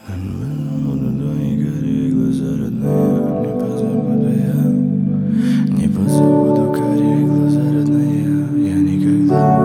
Буду твои карие глаза родные, не позабуду я. Не позабуду карие глаза родные, я никогда.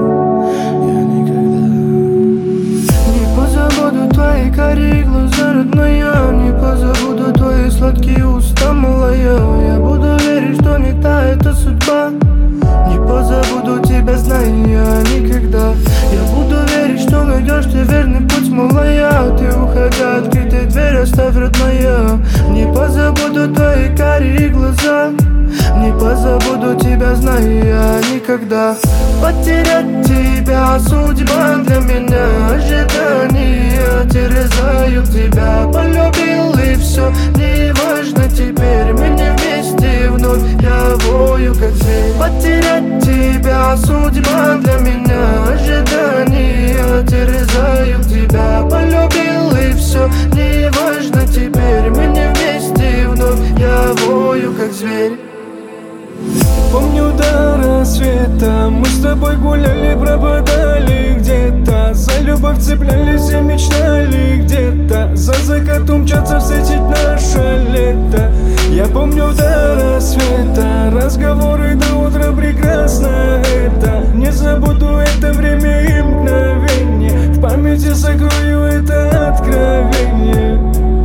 Не позабуду твои карие глаза родные, не позабуду твои сладкие уста, малая. Я буду верить, что не та это судьба. Не позабуду тебя, знаю я никогда. Я буду верить, что найдешь ты верный путь, малая. Ты, уходя, открытая дверь оставь, родная. Не позабуду твои карие глаза, не позабуду тебя, знаю я никогда. Потерять тебя судьба для меня, ожидания терзают тебя. Полюбил и все, не важно теперь, мы не вместе вновь, я вою как зверь. Потерять тебя судьба для меня, ожидания терзают тебя. Полюбил и все, не важно теперь, мы не вместе вновь, я вою как зверь. Помню до рассвета мы с тобой гуляли, пропадали где-то. За любовь цеплялись и мечтали где-то. За закатом мчаться встретить наше лето. Я помню до рассвета разговоры до утра, прекрасно это. Не забуду это время и мгновение, в памяти сокрою это откровение.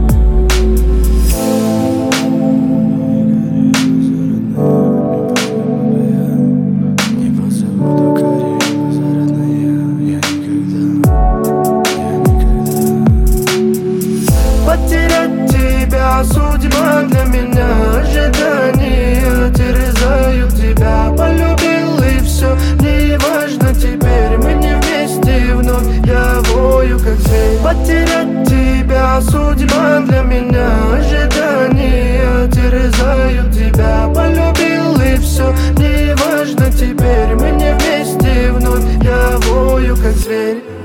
Потерять тебя судьба для меня, ожидания терзают тебя. Полюбил и все, не важно теперь, мы не вместе вновь, я вою как зверь. Потерять тебя судьба для меня, ожидания терзают тебя. Полюбил и все, не важно теперь, мы не вместе вновь, я вою как зверь.